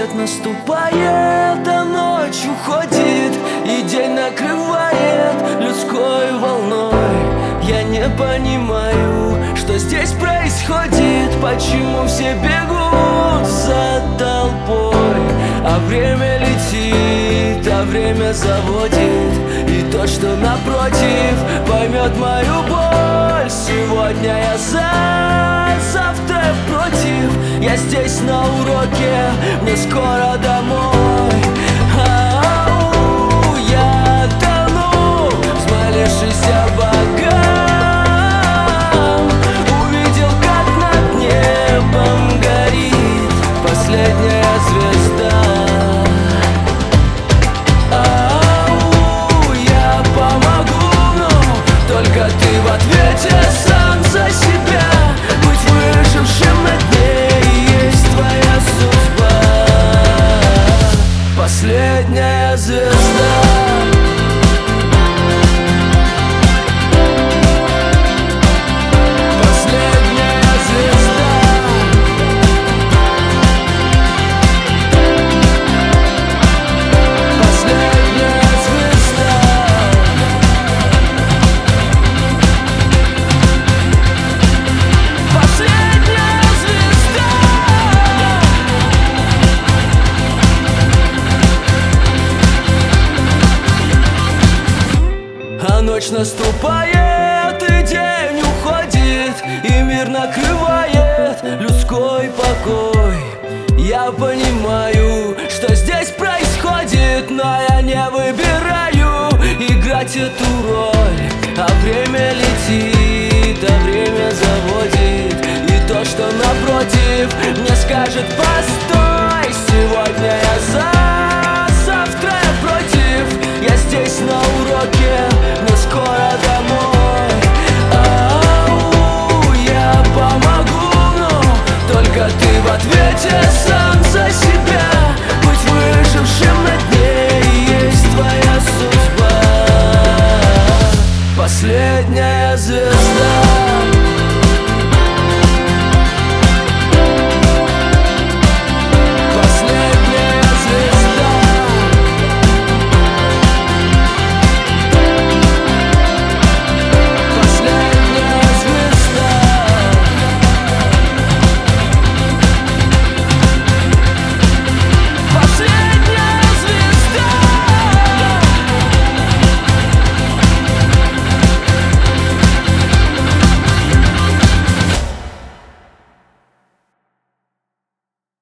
Рассвет наступает, а ночь уходит, и день накрывает людской волной. Я не понимаю, что здесь происходит, почему все бегут за толпой. А время летит, а время заводит, и тот, что напротив, поймет мою боль. Сегодня я за, завтра я против. Я здесь на уроке, мне скоро домой. Я тону, взмолившийся богам, увидел, как над небом горит последняя звезда. Я помогу, но только ты в ответе сам за себя. Быть выжившим на дне есть твоя судьба. Последняя звезда. Ночь наступает, и день уходит, и мир накрывает людской покой. Я понимаю, что здесь происходит, но я не выбираю играть эту роль. А время летит, а время заводит, и то, что напротив, мне скажет: постой. Сегодня я за, завтра я против. Я здесь на уроке, мне скоро домой. Я помогу, но только ты в ответе сам за себя. Быть выжившим на дне есть твоя судьба. Последняя звезда.